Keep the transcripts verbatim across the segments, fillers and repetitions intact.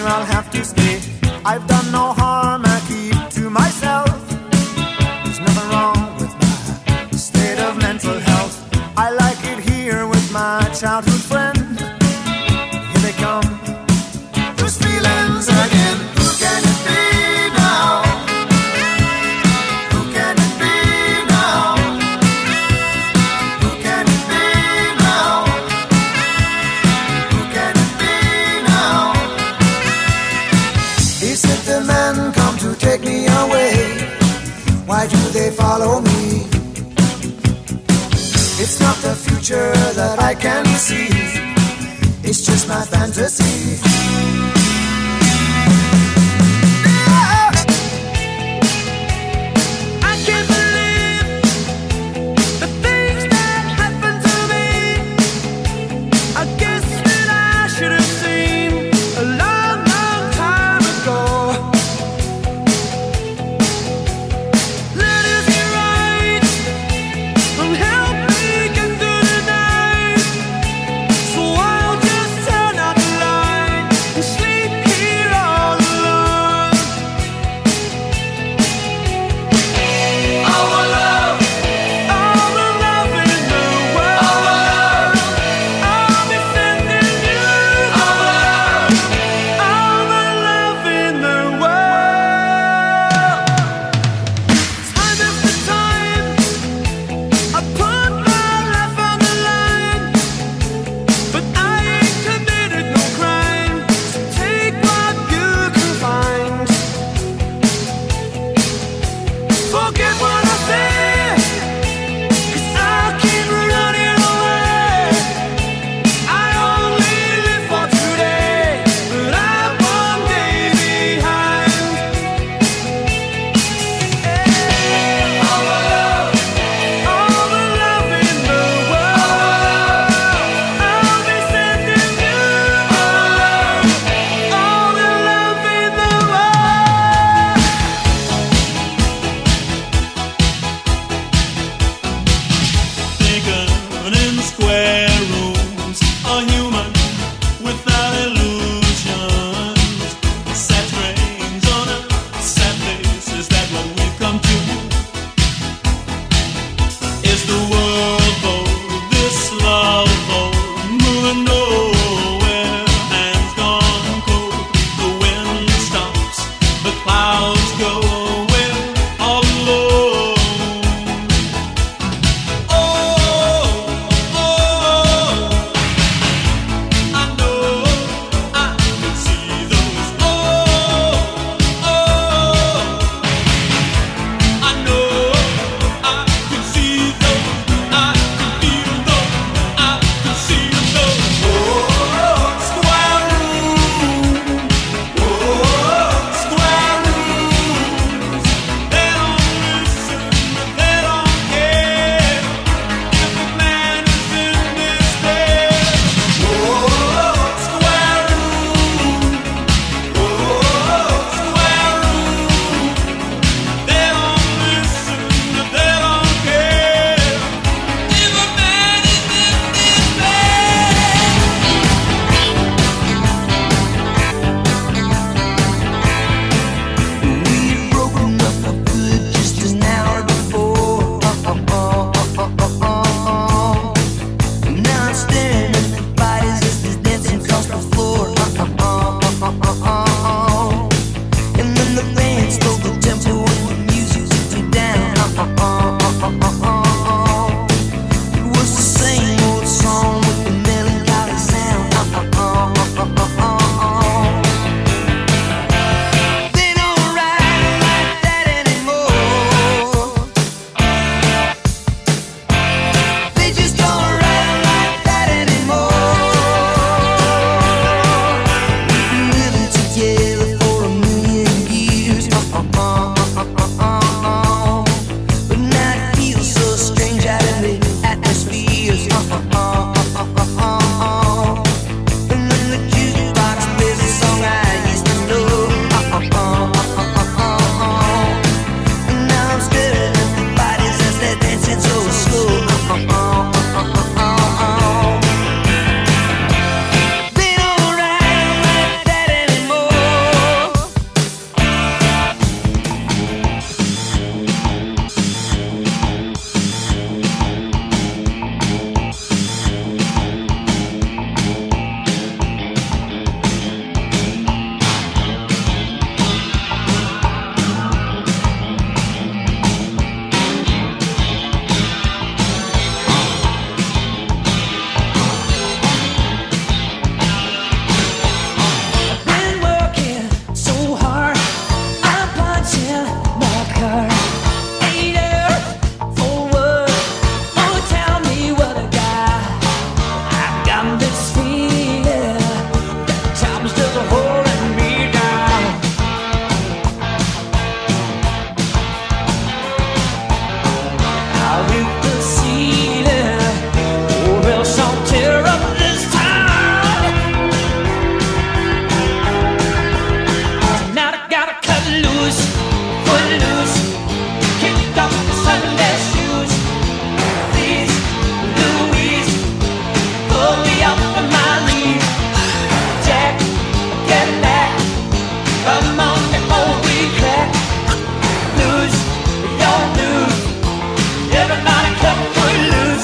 I'll have to stay. I've done no harm, I keep to myself. There's nothing wrong with my state of mental health. I like it here with my childhood friend. Here they come, those feelings again. Who can it be now? Who can it be now? Who can it be now? Who can it be now? They said the men come to take me away. Why do they follow me? It's not the future that I can see. It's just my fantasy. Sleep get back. Come on before we crack. Lose your news. Everybody cut for loose.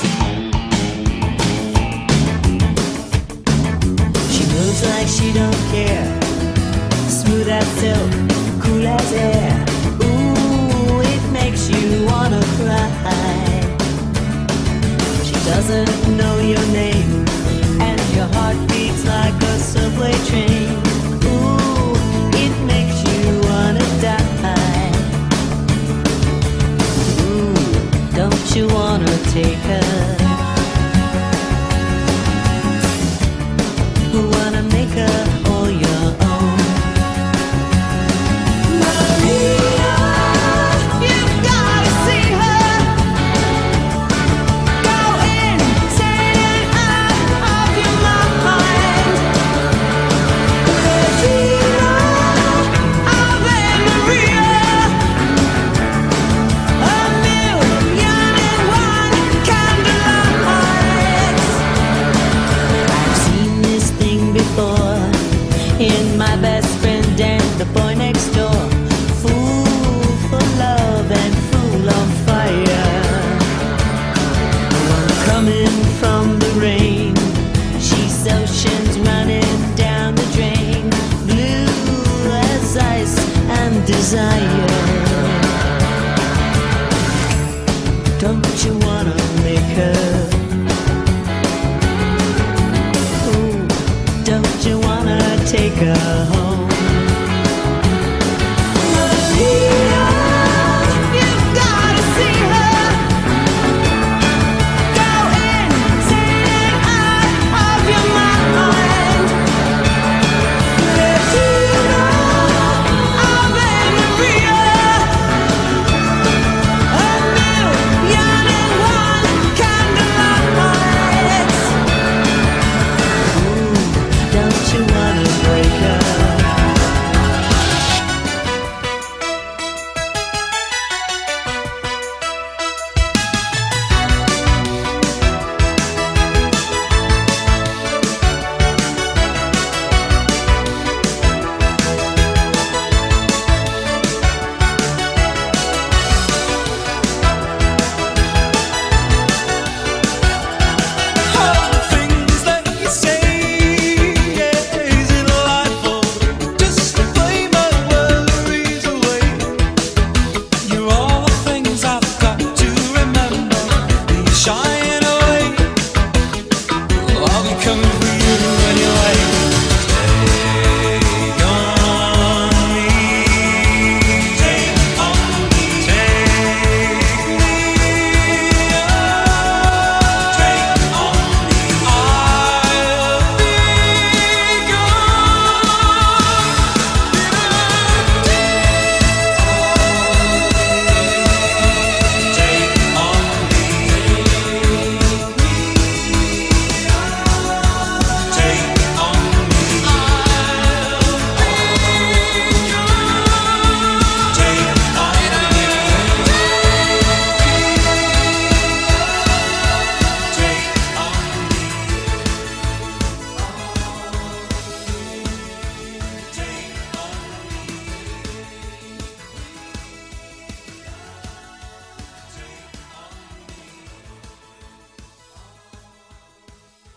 She moves like she don't care. Smooth as silk, cool as air. Ooh, it makes you wanna cry. She doesn't know your name, and your heart beats like a subway train. Ooh, it makes you wanna die. Ooh, don't you wanna take her? Wanna make her all your own. Maria, you've gotta see her. Go insane and out of your mind. Regina, Ave Maria. A million and one candlelights. I've seen this thing before in my best friend and the boy next door. Fool for love and fool on fire. One coming from the rain. She's oceans running down the drain. Blue as ice and desire. Don't you wanna make her? Ooh, don't you wanna take her home?